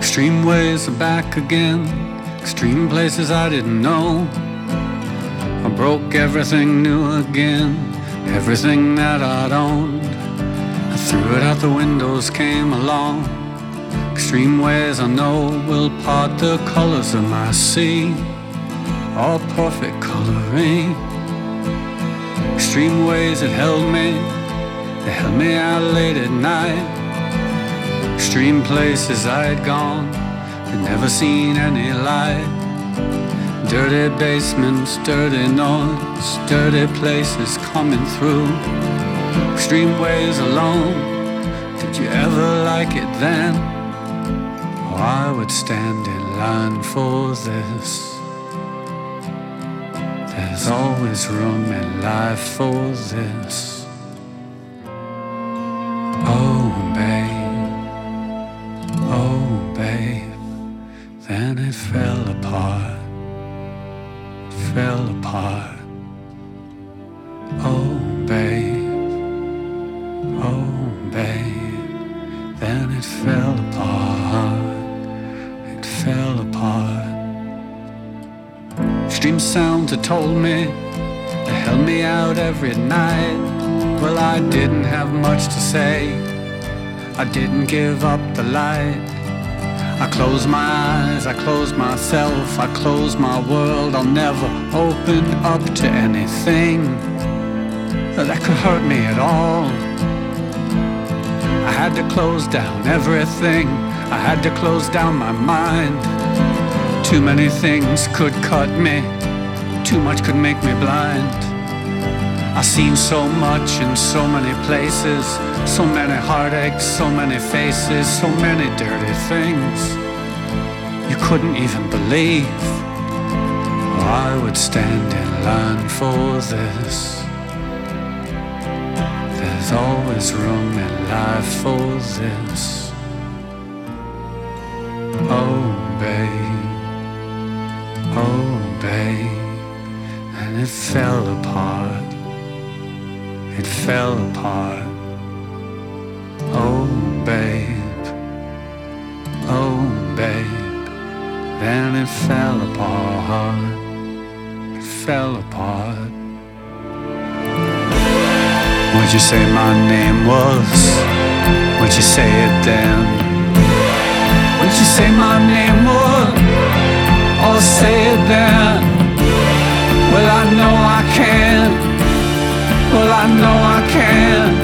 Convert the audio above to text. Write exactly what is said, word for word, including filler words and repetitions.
Extreme ways are back again, extreme places I didn't know. I broke everything new again, everything that I'd owned. I threw it out the windows, came along. Extreme ways I know will part the colors of my sea, all perfect coloring. Extreme ways that held me, they held me out late at night. Extreme places I'd gone, had never seen any light. Dirty basements, dirty noise, dirty places coming through. Extreme ways alone, did you ever like it then? Oh, I would stand in line for this. There's always room in life for this. Oh, babe, oh, babe, then it fell apart, fell apart. Oh, babe, oh, babe, then it fell apart, it fell apart. Extreme sounds that told me, they held me out every night. Well, I didn't have much to say, I didn't give up the light. I closed my eyes, I closed myself, I closed my world. I'll never open up to anything that could hurt me at all. I had to close down everything, I had to close down my mind. Too many things could cut me, too much could make me blind. I've seen so much in so many places, so many heartaches, so many faces, so many dirty things you couldn't even believe. Oh, I would stand in line for this. There's always room in life for this. Oh, babe, oh, babe, and it fell apart, it fell apart. Oh, babe, oh, babe, then it fell apart, it fell apart. What'd you say my name was? What'd you say it then? What'd you say my name was? Or say it then? Well, I know I can. Well, I know I can.